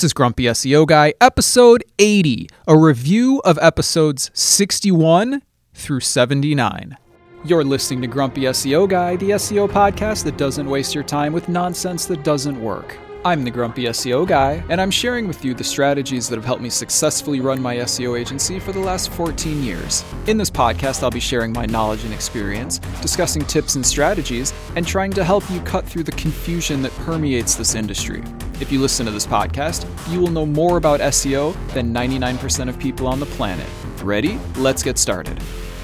This is Grumpy SEO Guy, episode 80, a review of episodes 61 through 79. You're listening to Grumpy SEO Guy, the SEO podcast that doesn't waste your time with nonsense that doesn't work. I'm the Grumpy SEO Guy, and I'm sharing with you the strategies that have helped me successfully run my SEO agency for the last 14 years. In this podcast, I'll be sharing my knowledge and experience, discussing tips and strategies, and trying to help you cut through the confusion that permeates this industry. If you listen to this podcast, you will know more about SEO than 99% of people on the planet. Ready? Let's get started.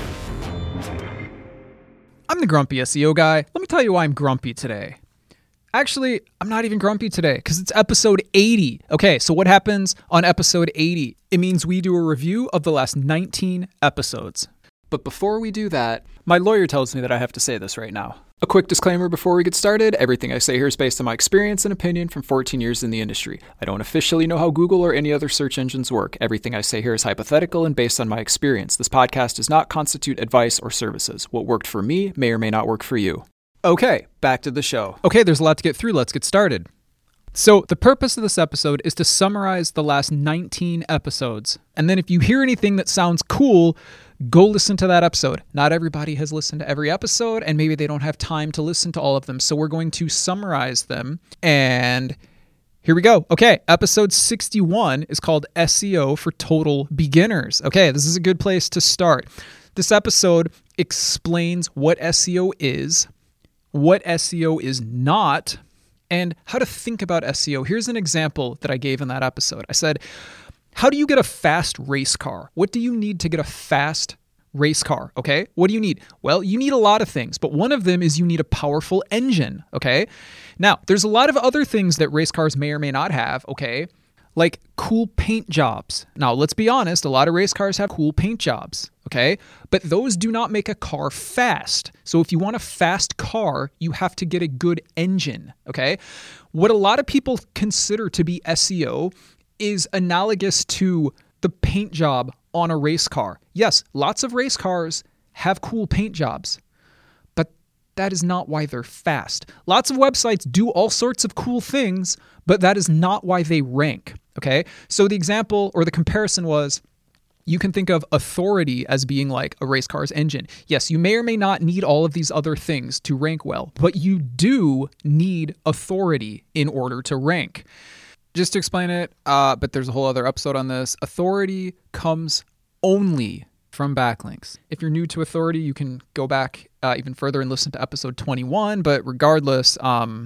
I'm the Grumpy SEO Guy. Let me tell you why I'm grumpy today. Actually, I'm not even grumpy today because it's episode 80. Okay, so what happens on episode 80? It means we do a review of the last 19 episodes. But before we do that, my lawyer tells me that I have to say this right now. A quick disclaimer before we get started. Everything I say here is based on my experience and opinion from 14 years in the industry. I don't officially know how Google or any other search engines work. Everything I say here is hypothetical and based on my experience. This podcast does not constitute advice or services. What worked for me may or may not work for you. Okay, back to the show. Okay, there's a lot to get through. Let's get started. So the purpose of this episode is to summarize the last 19 episodes. And then if you hear anything that sounds cool, go listen to that episode. Not everybody has listened to every episode, and maybe they don't have time to listen to all of them. So we're going to summarize them. And here we go. Okay, episode 61 is called SEO for Total Beginners. Okay, this is a good place to start. This episode explains what SEO is, what SEO is not, and how to think about SEO. Here's an example that I gave in that episode. I said, how do you get a fast race car? What do you need to get a fast race car? Okay, what do you need? Well, you need a lot of things, but one of them is you need a powerful engine. Okay, now there's a lot of other things that race cars may or may not have. Okay, like cool paint jobs. Now, let's be honest, a lot of race cars have cool paint jobs, okay? But those do not make a car fast. So if you want a fast car, you have to get a good engine, okay? What a lot of people consider to be SEO is analogous to the paint job on a race car. Yes, lots of race cars have cool paint jobs, but that is not why they're fast. Lots of websites do all sorts of cool things, but that is not why they rank. Okay, so the example or the comparison was, you can think of authority as being like a race car's engine. Yes, you may or may not need all of these other things to rank well, but you do need authority in order to rank. Just to explain it, but there's a whole other episode on this. Authority comes only from backlinks. If you're new to authority, you can go back even further and listen to episode 21, but regardless,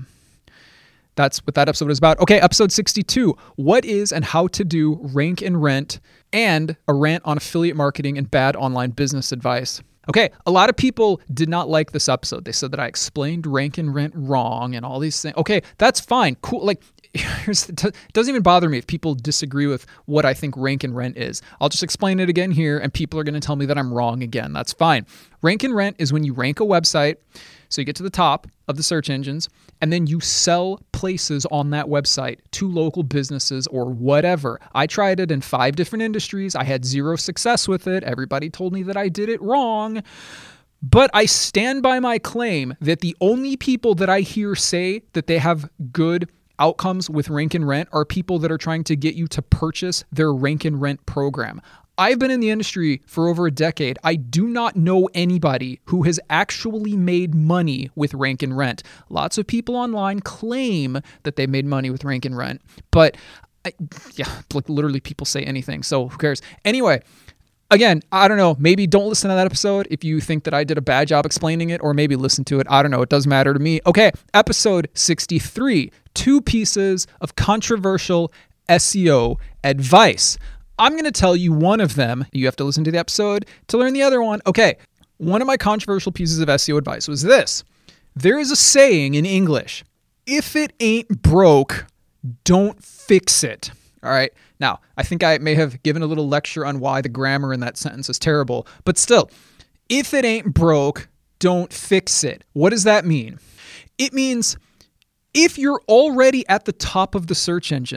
that's what that episode is about. Okay, episode 62. What is and how to do rank and rent, and a rant on affiliate marketing and bad online business advice. Okay, a lot of people did not like this episode. They said that I explained rank and rent wrong and all these things. Okay, that's fine. Cool. Like, it doesn't even bother me if people disagree with what I think rank and rent is. I'll just explain it again here, and people are going to tell me that I'm wrong again. That's fine. Rank and rent is when you rank a website, so you get to the top of the search engines, and then you sell places on that website to local businesses or whatever. I tried it in 5 different industries. I had 0 success with it. Everybody told me that I did it wrong. But I stand by my claim that the only people that I hear say that they have good outcomes with rank and rent are people that are trying to get you to purchase their rank and rent program. I've been in the industry for over a decade. I do not know anybody who has actually made money with rank and rent. Lots of people online claim that they made money with rank and rent, but like literally people say anything. So who cares? Anyway, again, I don't know. Maybe don't listen to that episode if you think that I did a bad job explaining it, or maybe listen to it. I don't know. It doesn't matter to me. Okay, episode 63. 2 pieces of controversial SEO advice. I'm going to tell you one of them. You have to listen to the episode to learn the other one. Okay, one of my controversial pieces of SEO advice was this. There is a saying in English, if it ain't broke, don't fix it. All right. Now, I think I may have given a little lecture on why the grammar in that sentence is terrible, but still, if it ain't broke, don't fix it. What does that mean? It means if you're already at the top of the search engines,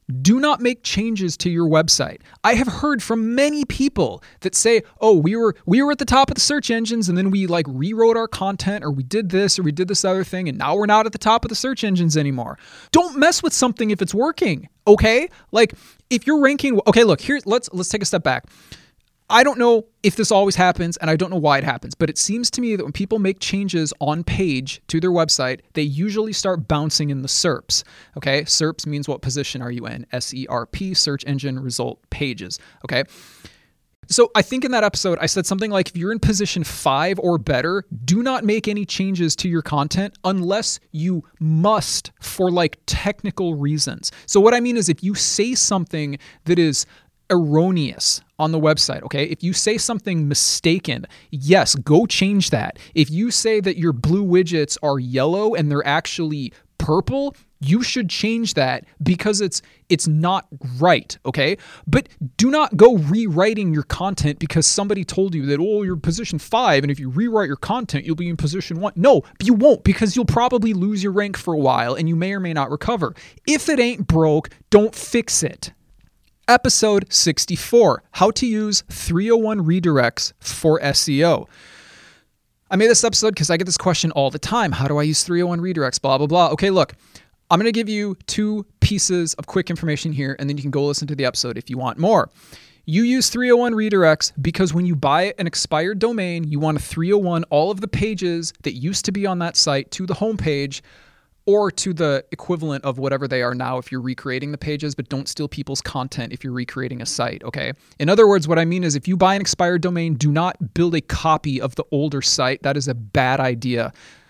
Do not make changes to your website. I have heard from many people that say, oh, we were at the top of the search engines and then we like rewrote our content or we did this or we did this other thing and now we're not at the top of the search engines anymore. Don't mess with something if it's working, okay? Like if you're ranking, okay, look, let's take a step back. I don't know if this always happens and I don't know why it happens, but it seems to me that when people make changes on page to their website, they usually start bouncing in the SERPs. Okay. SERPs means what position are you in? SERP, search engine result pages. Okay. So I think in that episode, I said something like, if you're in position 5 or better, do not make any changes to your content unless you must for like technical reasons. So what I mean is if you say something that is erroneous on the website, okay? If you say something mistaken, yes, go change that. If you say that your blue widgets are yellow and they're actually purple, you should change that because it's not right, okay? But do not go rewriting your content because somebody told you that, oh, you're position 5 and if you rewrite your content, you'll be in position 1. No, you won't because you'll probably lose your rank for a while and you may or may not recover. If it ain't broke, don't fix it. Episode 64, how to use 301 redirects for SEO. I made this episode because I get this question all the time. How do I use 301 redirects? Blah, blah, blah. Okay, look, I'm going to give you 2 pieces of quick information here, and then you can go listen to the episode if you want more. You use 301 redirects because when you buy an expired domain, you want to 301 all of the pages that used to be on that site to the homepage or to the equivalent of whatever they are now if you're recreating the pages, but don't steal people's content if you're recreating a site, okay? In other words, what I mean is if you buy an expired domain, do not build a copy of the older site. That is a bad idea.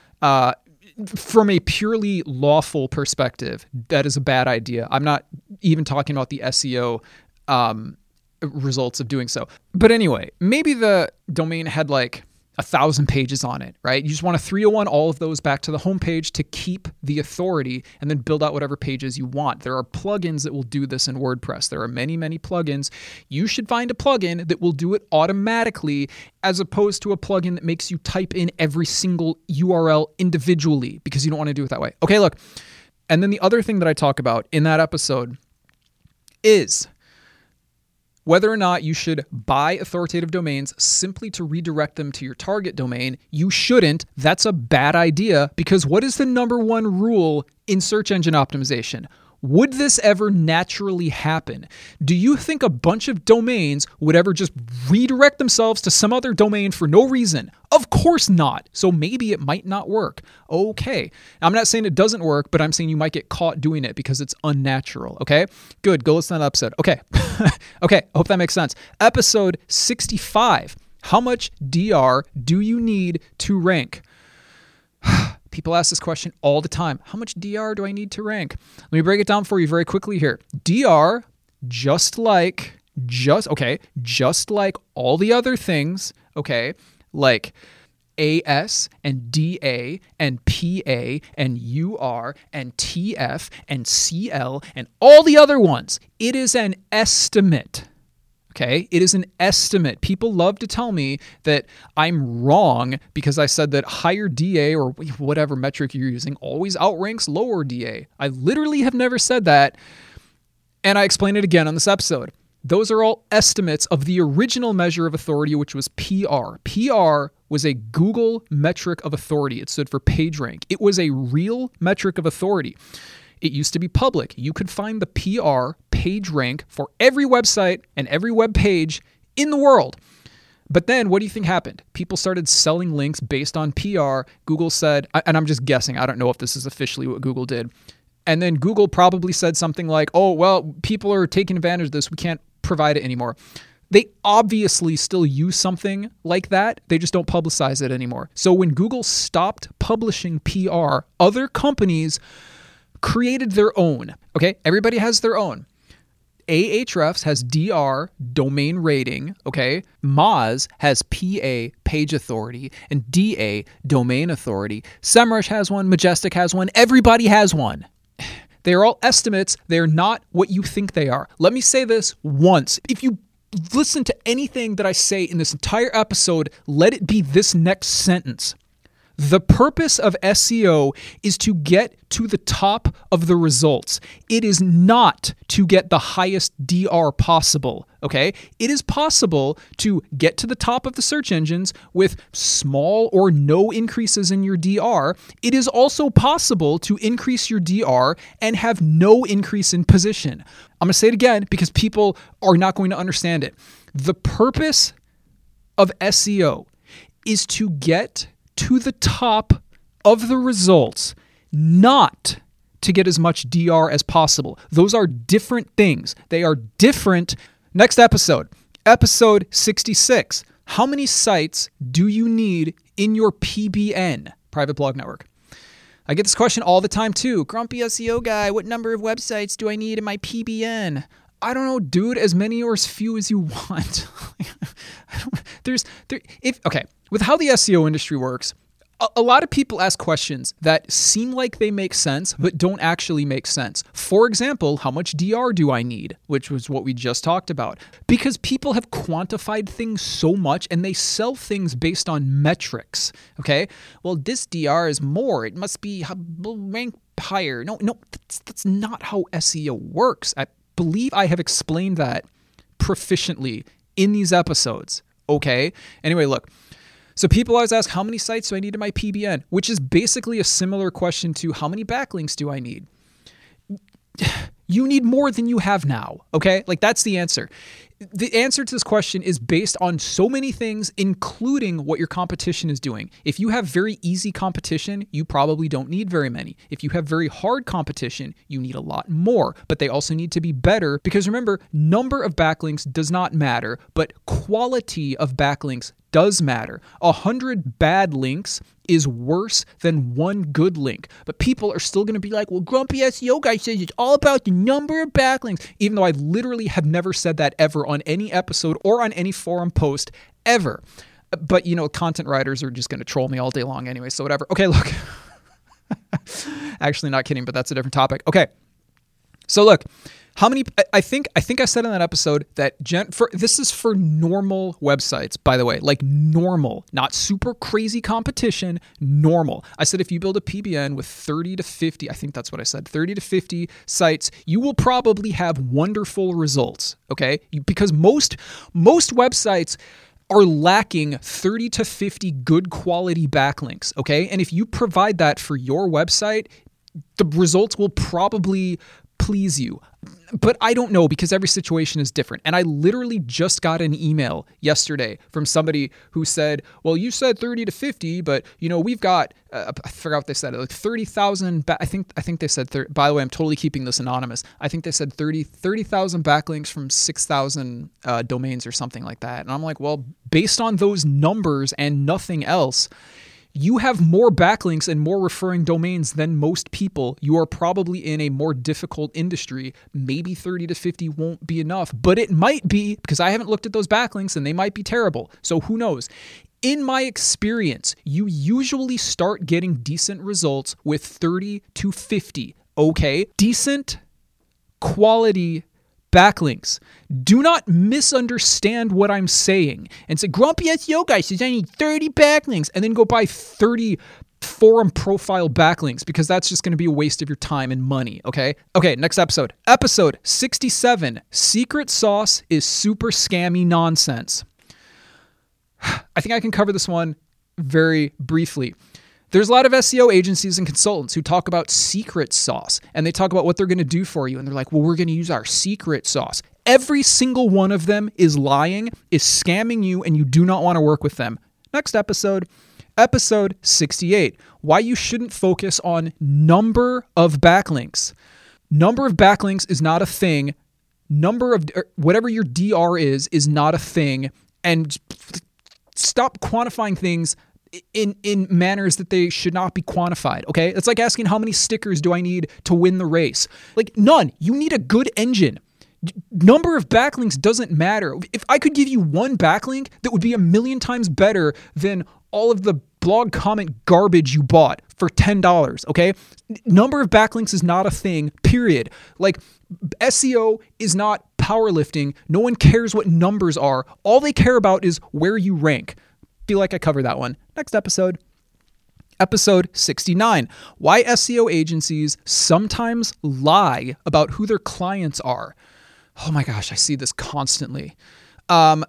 From a purely lawful perspective, that is a bad idea. I'm not even talking about the SEO results of doing so. But anyway, maybe the domain had like 1,000 pages on it, right? You just want to 301 all of those back to the homepage to keep the authority and then build out whatever pages you want. There are plugins that will do this in WordPress. There are many, many plugins. You should find a plugin that will do it automatically as opposed to a plugin that makes you type in every single URL individually because you don't want to do it that way. Okay, look. And then the other thing that I talk about in that episode is whether or not you should buy authoritative domains simply to redirect them to your target domain. You shouldn't. That's a bad idea because what is the number one rule in search engine optimization? Would this ever naturally happen? Do you think a bunch of domains would ever just redirect themselves to some other domain for no reason? Of course not. So maybe it might not work. Okay. I'm not saying it doesn't work, but I'm saying you might get caught doing it because it's unnatural. Okay. Good. Go listen to that episode. Okay. Okay. I hope that makes sense. Episode 65. How much DR do you need to rank? People ask this question all the time. How much DR do I need to rank? Let me break it down for you very quickly here. DR, just like all the other things, okay, like AS and DA and PA and UR and TF and CL and all the other ones, it is an estimate. Okay, it is an estimate. People love to tell me that I'm wrong because I said that higher DA or whatever metric you're using always outranks lower DA. I literally have never said that, and I explain it again on this episode. Those are all estimates of the original measure of authority, which was PR. PR was a Google metric of authority. It stood for PageRank. It was a real metric of authority. It used to be public. You could find the PR PageRank for every website and every web page in the world. But then what do you think happened? People started selling links based on PR. Google said, and I'm just guessing, I don't know if this is officially what Google did. And then Google probably said something like, oh, well, people are taking advantage of this. We can't provide it anymore. They obviously still use something like that. They just don't publicize it anymore. So when Google stopped publishing PR, other companies created their own. Okay, everybody has their own. Ahrefs has DR, domain rating, okay? Moz has PA, page authority, and DA, domain authority. SEMrush has one, Majestic has one, everybody has one. They're all estimates. They're not what you think they are. Let me say this once. If you listen to anything that I say in this entire episode, let it be this next sentence. The purpose of SEO is to get to the top of the results. It is not to get the highest DR possible, okay? It is possible to get to the top of the search engines with small or no increases in your DR. It is also possible to increase your DR and have no increase in position. I'm going to say it again because people are not going to understand it. The purpose of SEO is to get to the top of the results, not to get as much DR as possible. Those are different things. They are different. Next episode 66. How many sites do you need in your PBN, private blog network? I get this question all the time too. Grumpy SEO guy, what number of websites do I need in my PBN? I don't know, dude, as many or as few as you want. With how the SEO industry works, a lot of people ask questions that seem like they make sense, but don't actually make sense. For example, how much DR do I need? Which was what we just talked about. Because people have quantified things so much and they sell things based on metrics. Okay? Well, this DR is more. It must be rank higher. No, that's not how SEO works. I believe I have explained that proficiently in these episodes. Okay? Anyway, look. So people always ask, how many sites do I need in my PBN? Which is basically a similar question to how many backlinks do I need? You need more than you have now, okay? Like that's the answer. The answer to this question is based on so many things, including what your competition is doing. If you have very easy competition, you probably don't need very many. If you have very hard competition, you need a lot more, but they also need to be better because remember, number of backlinks does not matter, but quality of backlinks does matter. 100 bad links is worse than one good link. But people are still going to be like, well, Grumpy SEO guy says it's all about the number of backlinks, even though I literally have never said that ever on any episode or on any forum post ever. But, content writers are just going to troll me all day long anyway, so whatever. Okay, look. Actually, not kidding, but that's a different topic. Okay. So look, how many, I think I said in that episode that this is for normal websites, by the way, like normal, not super crazy competition, normal. I said if you build a PBN with 30 to 50, I think that's what I said, 30 to 50 sites, you will probably have wonderful results, okay? Because most websites are lacking 30 to 50 good quality backlinks, okay? And if you provide that for your website, the results will probably please you. But I don't know because every situation is different. And I literally just got an email yesterday from somebody who said, well, you said 30 to 50, but we've got, I forgot what they said, like 30,000, I think they said, by the way, I'm totally keeping this anonymous. I think they said 30,000 backlinks from 6,000 domains or something like that. And I'm like, well, based on those numbers and nothing else, you have more backlinks and more referring domains than most people. You are probably in a more difficult industry. Maybe 30 to 50 won't be enough, but it might be because I haven't looked at those backlinks and they might be terrible. So who knows? In my experience, you usually start getting decent results with 30 to 50. Okay? Decent quality backlinks. Do not misunderstand what I'm saying and say, Grumpy SEO guy says I need 30 backlinks and then go buy 30 forum profile backlinks because that's just going to be a waste of your time and money, okay? Okay, next episode. Episode 67. Secret sauce is super scammy nonsense. I think I can cover this one very briefly. There's a lot of SEO agencies and consultants who talk about secret sauce and they talk about what they're going to do for you. And they're like, well, we're going to use our secret sauce. Every single one of them is lying, is scamming you, and you do not want to work with them. Next episode, episode 68, why you shouldn't focus on number of backlinks. Number of backlinks is not a thing. Whatever your DR is not a thing. And stop quantifying things in manners that they should not be quantified, okay? It's like asking how many stickers do I need to win the race? Like none. You need a good engine. Number of backlinks doesn't matter. If I could give you one backlink that would be 1,000,000 times better than all of the blog comment garbage you bought for $10, okay? Number of backlinks is not a thing, period. Like SEO is not powerlifting. No one cares what numbers are. All they care about is where you rank. Feel like I covered that one. Next episode. Episode 69, why SEO agencies sometimes lie about who their clients are. Oh my gosh, I see this constantly. Let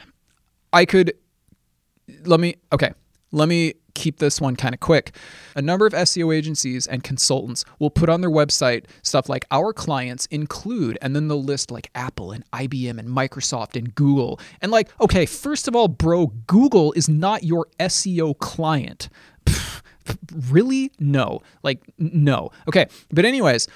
me keep this one kind of quick. A number of SEO agencies and consultants will put on their website stuff like our clients include, and then they'll list like Apple and IBM and Microsoft and Google. And like, okay, first of all, bro, Google is not your SEO client. Really? No. Like, no. Okay. But anyways,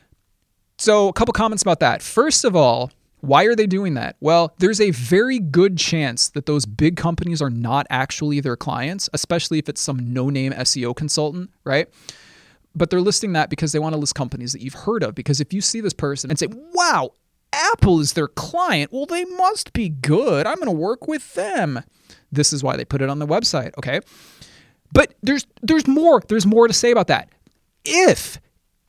so a couple comments about that. First of all, why are they doing that? Well, there's a very good chance that those big companies are not actually their clients, especially if it's some no-name SEO consultant, right? But they're listing that because they want to list companies that you've heard of. Because if you see this person and say, wow, Apple is their client, well, they must be good. I'm going to work with them. This is why they put it on the website, okay? But there's more. There's more to say about that. If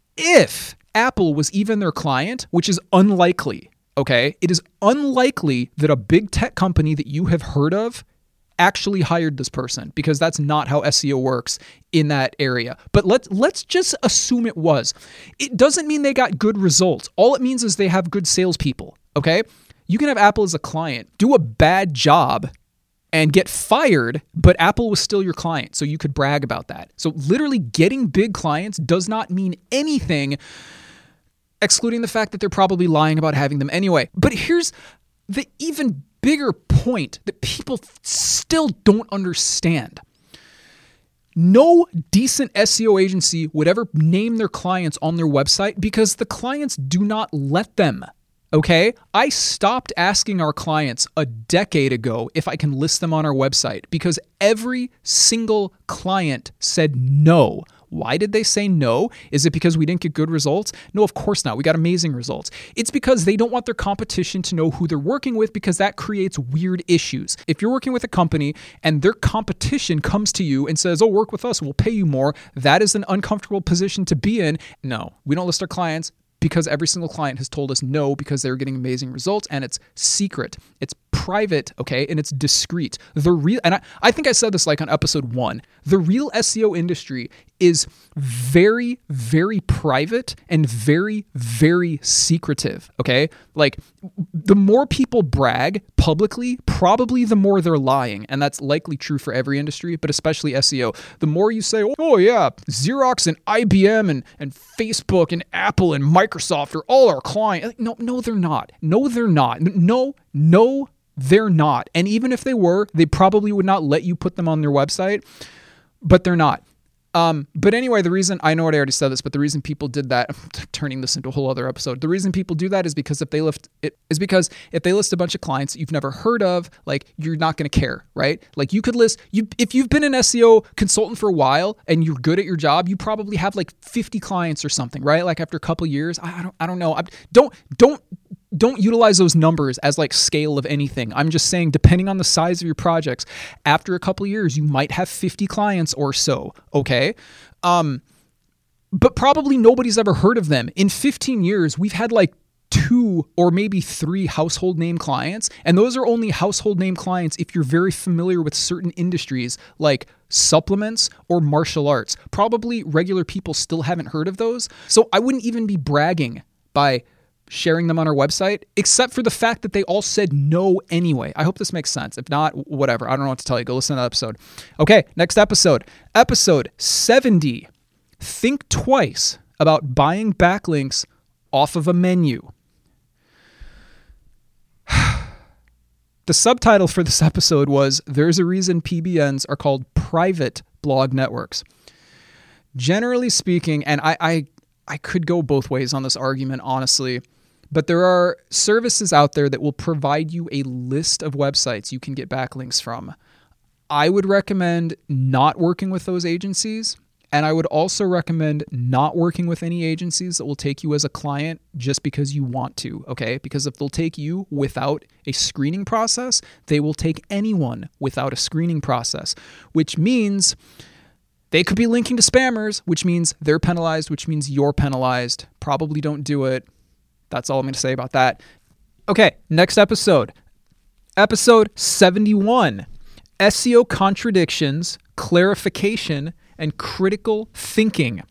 Apple was even their client, which is unlikely, okay? It is unlikely that a big tech company that you have heard of actually hired this person, because that's not how SEO works in that area. But let's just assume it was. It doesn't mean they got good results. All it means is they have good salespeople, okay? You can have Apple as a client, do a bad job, and get fired, but Apple was still your client, so you could brag about that. So literally getting big clients does not mean anything, excluding the fact that they're probably lying about having them anyway. But here's the even bigger point that people still don't understand. No decent SEO agency would ever name their clients on their website because the clients do not let them. Okay, I stopped asking our clients a decade ago if I can list them on our website because every single client said no. Why did they say no? Is it because we didn't get good results? No, of course not. We got amazing results. It's because they don't want their competition to know who they're working with, because that creates weird issues. If you're working with a company and their competition comes to you and says, oh, work with us, we'll pay you more, that is an uncomfortable position to be in. No, we don't list our clients, because every single client has told us no because they're getting amazing results, and it's secret, it's private, okay, and it's discreet. And I think I said this like on episode 1, the real SEO industry is very, very private and very, very secretive, okay? Like, the more people brag publicly, probably the more they're lying, and that's likely true for every industry, but especially SEO. The more you say, oh yeah, Xerox and IBM and Facebook and Apple and Microsoft are all our clients. No, they're not. No, they're not. No, they're not. And even if they were, they probably would not let you put them on their website, but they're not. But anyway, the reason, I know I already said this, but the reason people did that, I'm turning this into a whole other episode. The reason people do that is because if they list a bunch of clients that you've never heard of, like, you're not going to care, right? Like, you could list, if you've been an SEO consultant for a while and you're good at your job, you probably have like 50 clients or something, right? Like after a couple of years, I don't know. Don't utilize those numbers as like scale of anything. I'm just saying, depending on the size of your projects, after a couple of years, you might have 50 clients or so, okay? But probably nobody's ever heard of them. In 15 years, we've had like 2 or maybe 3 household name clients, and those are only household name clients if you're very familiar with certain industries like supplements or martial arts. Probably regular people still haven't heard of those, so I wouldn't even be bragging by sharing them on our website, except for the fact that they all said no anyway. I hope this makes sense. If not, whatever. I don't know what to tell you. Go listen to that episode. Okay, next episode. Episode 70. Think twice about buying backlinks off of a menu. The subtitle for this episode was, There's a Reason PBNs are called private blog networks. Generally speaking, and I could go both ways on this argument, honestly, but there are services out there that will provide you a list of websites you can get backlinks from. I would recommend not working with those agencies, and I would also recommend not working with any agencies that will take you as a client just because you want to, okay? Because if they'll take you without a screening process, they will take anyone without a screening process, which means they could be linking to spammers, which means they're penalized, which means you're penalized. Probably don't do it. That's all I'm going to say about that. Okay, next episode. Episode 71. SEO contradictions, clarification, and critical thinking.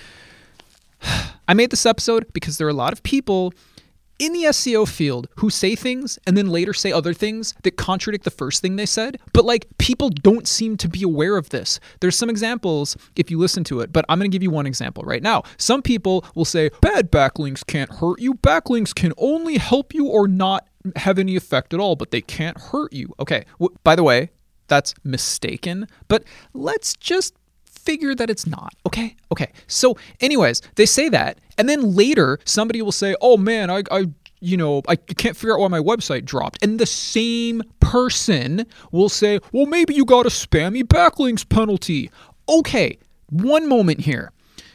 I made this episode because there are a lot of people in the SEO field who say things and then later say other things that contradict the first thing they said. But like, people don't seem to be aware of this. There's some examples if you listen to it, but I'm going to give you one example right now. Some people will say, bad backlinks can't hurt you. Backlinks can only help you or not have any effect at all, but they can't hurt you. Okay. By the way, that's mistaken, but let's just figure that it's not. Okay. So anyways, they say that. And then later somebody will say, oh man, I can't figure out why my website dropped. And the same person will say, well, maybe you got a spammy backlinks penalty. Okay. One moment here.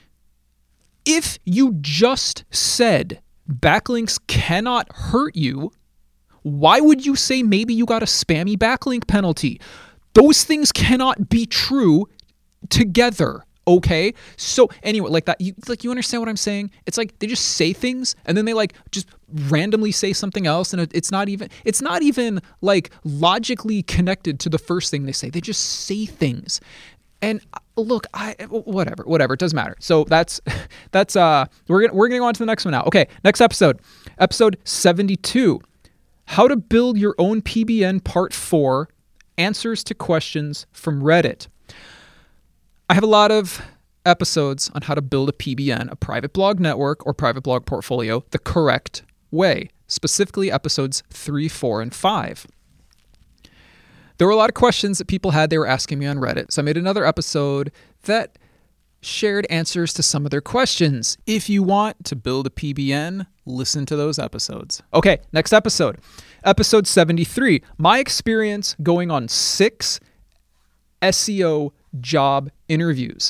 If you just said backlinks cannot hurt you, why would you say maybe you got a spammy backlink penalty? Those things cannot be true together, okay? So anyway, like that, you understand what I'm saying? It's like they just say things and then they like just randomly say something else, and it's not even like logically connected to the first thing they say. They just say things. And look, whatever, it doesn't matter. So that's we're gonna go on to the next one now. Okay, next episode 72, how to build your own PBN Part 4, answers to questions from Reddit. I have a lot of episodes on how to build a PBN, a private blog network or private blog portfolio, the correct way, specifically episodes 3, 4, and 5. There were a lot of questions that people had they were asking me on Reddit, so I made another episode that shared answers to some of their questions. If you want to build a PBN, listen to those episodes. Okay, next episode 73, my experience going on 6 SEO job interviews.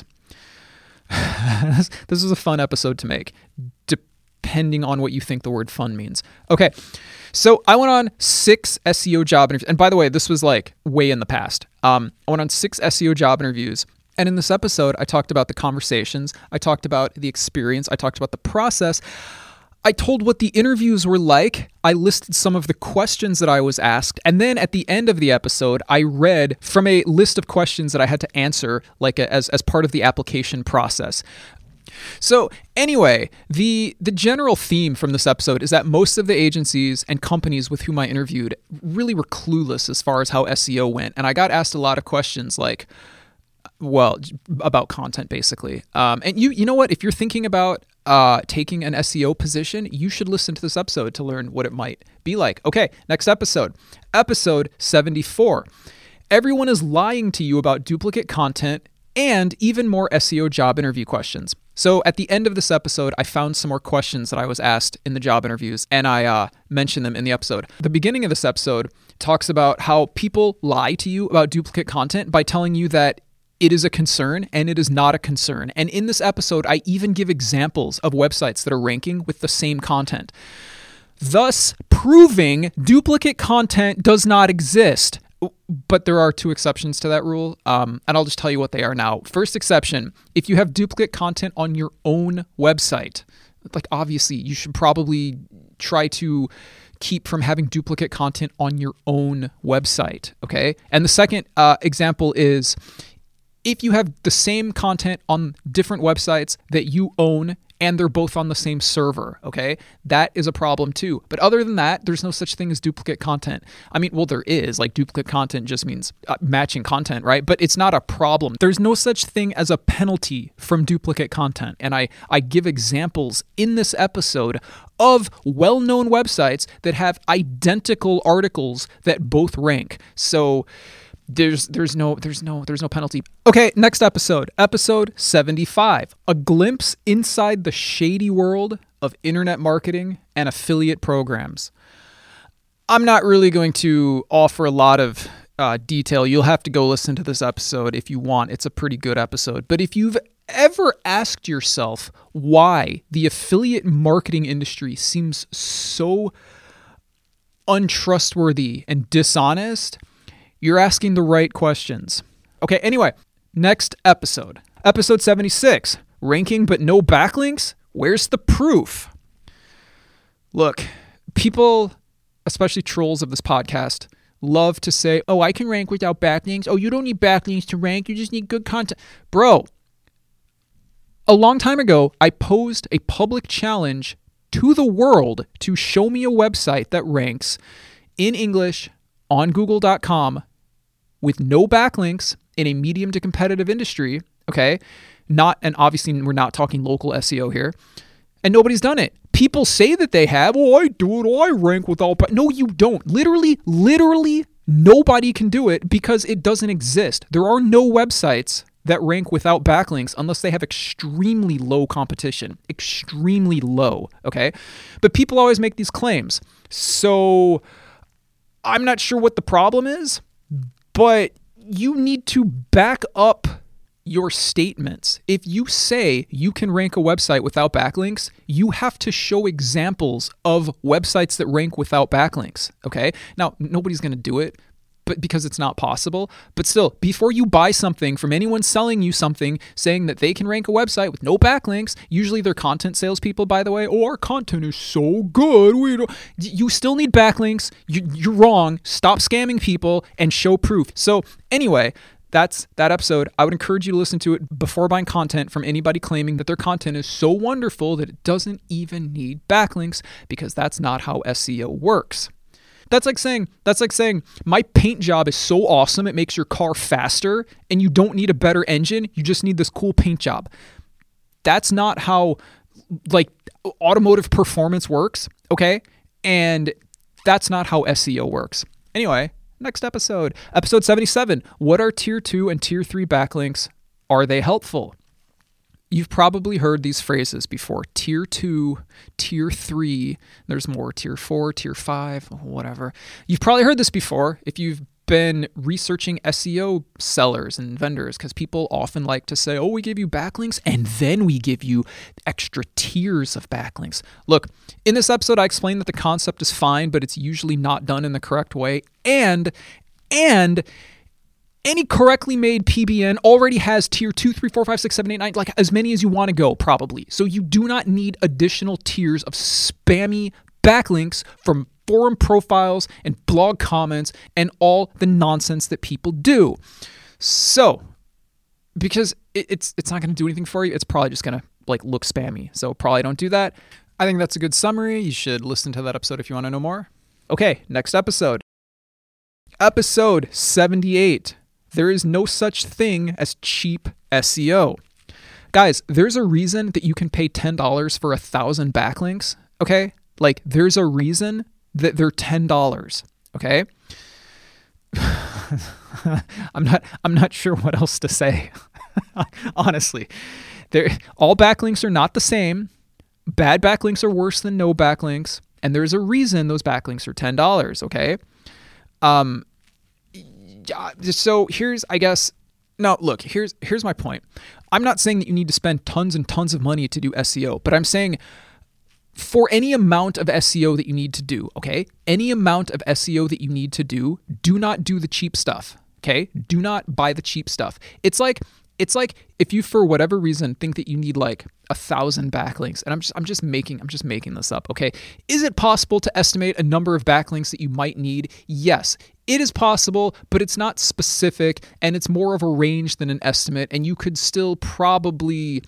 This was a fun episode to make, depending on what you think the word fun means. Okay, so I went on 6 SEO job interviews. And by the way, this was like way in the past. I went on 6 SEO job interviews. And in this episode, I talked about the conversations. I talked about the experience. I talked about the process. I told what the interviews were like. I listed some of the questions that I was asked. And then at the end of the episode, I read from a list of questions that I had to answer like as part of the application process. So anyway, the general theme from this episode is that most of the agencies and companies with whom I interviewed really were clueless as far as how SEO went. And I got asked a lot of questions like, well, about content basically. And you know what? If you're thinking about taking an SEO position, you should listen to this episode to learn what it might be like. Okay, next episode 74. Everyone is lying to you about duplicate content and even more SEO job interview questions. So at the end of this episode, I found some more questions that I was asked in the job interviews, and I mentioned them in the episode. The beginning of this episode talks about how people lie to you about duplicate content by telling you that it is a concern and it is not a concern. And in this episode, I even give examples of websites that are ranking with the same content, thus proving duplicate content does not exist. But there are 2 exceptions to that rule, and I'll just tell you what they are now. First exception, if you have duplicate content on your own website, like obviously you should probably try to keep from having duplicate content on your own website, okay? And the second example is if you have the same content on different websites that you own and they're both on the same server, okay? That is a problem too. But other than that, there's no such thing as duplicate content. I mean, well, there is. Like, duplicate content just means matching content, right? But it's not a problem. There's no such thing as a penalty from duplicate content. And I give examples in this episode of well-known websites that have identical articles that both rank. So there's no penalty. Okay, next episode 75, a glimpse inside the shady world of internet marketing and affiliate programs. I'm not really going to offer a lot of detail. You'll have to go listen to this episode if you want. It's a pretty good episode. But if you've ever asked yourself why the affiliate marketing industry seems so untrustworthy and dishonest, you're asking the right questions. Okay, anyway, next episode 76, ranking but no backlinks? Where's the proof? Look, people, especially trolls of this podcast, love to say, oh, I can rank without backlinks. Oh, you don't need backlinks to rank. You just need good content. Bro, a long time ago, I posed a public challenge to the world to show me a website that ranks in English on google.com with no backlinks in a medium to competitive industry, okay? And obviously we're not talking local SEO here. And nobody's done it. People say that they have. Oh, I do it. Oh, I rank without. No, you don't. Literally, nobody can do it because it doesn't exist. There are no websites that rank without backlinks unless they have extremely low competition. Extremely low, okay? But people always make these claims. So I'm not sure what the problem is, but you need to back up your statements. If you say you can rank a website without backlinks, you have to show examples of websites that rank without backlinks, okay? Now, nobody's going to do it, but because it's not possible. But still, before you buy something from anyone selling you something saying that they can rank a website with no backlinks, usually they're content salespeople, by the way, or our content is so good. You still need backlinks. You're wrong. Stop scamming people and show proof. So anyway, that's that episode. I would encourage you to listen to it before buying content from anybody claiming that their content is so wonderful that it doesn't even need backlinks, because that's not how SEO works. That's like saying my paint job is so awesome it makes your car faster and you don't need a better engine, you just need this cool paint job. That's not how automotive performance works, okay? And that's not how SEO works. Anyway, next episode 77. What are tier 2 and tier 3 backlinks? Are they helpful? You've probably heard these phrases before. Tier 2, tier 3, there's more, tier 4, tier 5, whatever. You've probably heard this before if you've been researching SEO sellers and vendors, because people often like to say, oh, we give you backlinks and then we give you extra tiers of backlinks. Look, in this episode, I explained that the concept is fine, but it's usually not done in the correct way. And any correctly made PBN already has tier 2, 3, 4, 5, 6, 7, 8, 9, like as many as you want to go, probably. So you do not need additional tiers of spammy backlinks from forum profiles and blog comments and all the nonsense that people do. So, because it's not going to do anything for you, it's probably just going to look spammy. So probably don't do that. I think that's a good summary. You should listen to that episode if you want to know more. Okay, next episode. Episode 78. There is no such thing as cheap SEO. Guys, there's a reason that you can pay $10 for 1,000 backlinks, okay? There's a reason that they're $10, okay? I'm not sure what else to say. Honestly. All backlinks are not the same. Bad backlinks are worse than no backlinks, and there's a reason those backlinks are $10, okay? So here's my point. I'm not saying that you need to spend tons and tons of money to do SEO, but I'm saying for any amount of SEO that you need to do, okay? Any amount of SEO that you need to do not do the cheap stuff, okay? Do not buy the cheap stuff. It's like if you, for whatever reason, think that you need 1,000 backlinks, and I'm just making this up, okay? Is it possible to estimate a number of backlinks that you might need? Yes, it is possible, but it's not specific, and it's more of a range than an estimate, and you could still probably,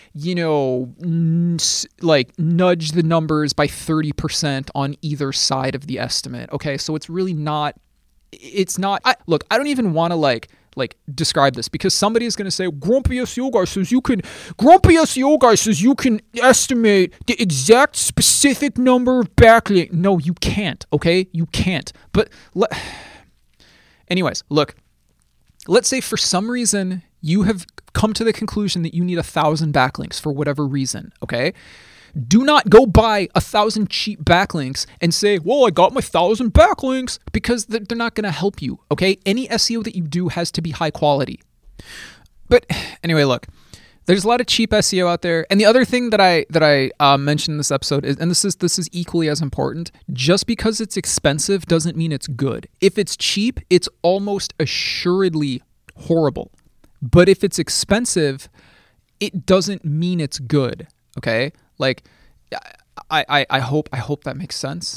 nudge the numbers by 30% on either side of the estimate, okay? So it's really not, I don't even want to describe this, because somebody is going to say, Grumpy SEO guy says you can estimate the exact specific number of backlinks. No, you can't, okay? You can't. But anyways, look, let's say for some reason you have come to the conclusion that you need 1,000 backlinks for whatever reason, okay? Do not go buy 1,000 cheap backlinks and say, well, I got my 1,000 backlinks, because they're not going to help you, okay? Any SEO that you do has to be high quality. But anyway, look, there's a lot of cheap SEO out there. And the other thing that I mentioned in this episode is, and this is equally as important, just because it's expensive doesn't mean it's good. If it's cheap, it's almost assuredly horrible. But if it's expensive, it doesn't mean it's good, okay? I hope that makes sense.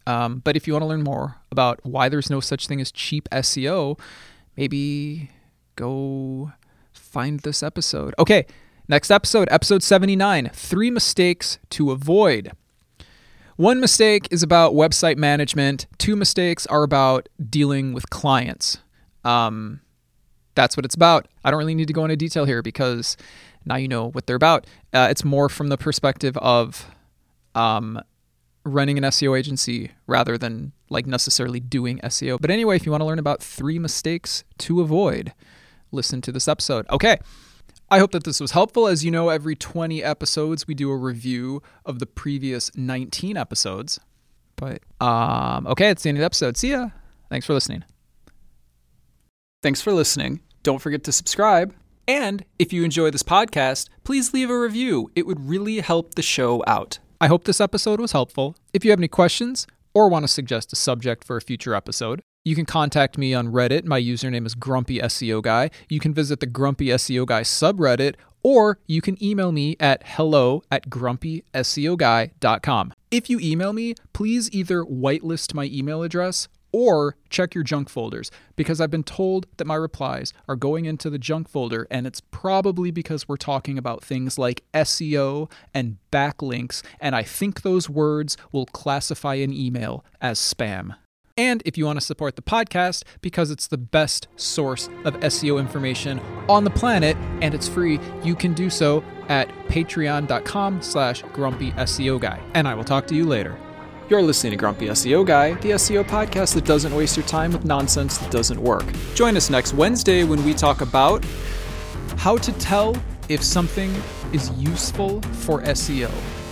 But if you want to learn more about why there's no such thing as cheap SEO, maybe go find this episode. Okay, next episode, episode 79, 3 mistakes to avoid. 1 mistake is about website management. 2 mistakes are about dealing with clients. That's what it's about. I don't really need to go into detail here because now you know what they're about. It's more from the perspective of running an SEO agency rather than like necessarily doing SEO. But anyway, if you want to learn about 3 mistakes to avoid, listen to this episode. Okay. I hope that this was helpful. As you know, every 20 episodes, we do a review of the previous 19 episodes. But, okay, it's the end of the episode. See ya. Thanks for listening. Thanks for listening. Don't forget to subscribe. And if you enjoy this podcast, please leave a review. It would really help the show out. I hope this episode was helpful. If you have any questions or want to suggest a subject for a future episode, you can contact me on Reddit. My username is Grumpy SEO Guy. You can visit the Grumpy SEO Guy subreddit, or you can email me at hello@grumpyseoguy.com. If you email me, please either whitelist my email address or check your junk folders, because I've been told that my replies are going into the junk folder, and it's probably because we're talking about things like SEO and backlinks, and I think those words will classify an email as spam. And if you want to support the podcast, because it's the best source of SEO information on the planet and it's free, you can do so at patreon.com/grumpyseoguy. And I will talk to you later. You're listening to Grumpy SEO Guy, the SEO podcast that doesn't waste your time with nonsense that doesn't work. Join us next Wednesday when we talk about how to tell if something is useful for SEO.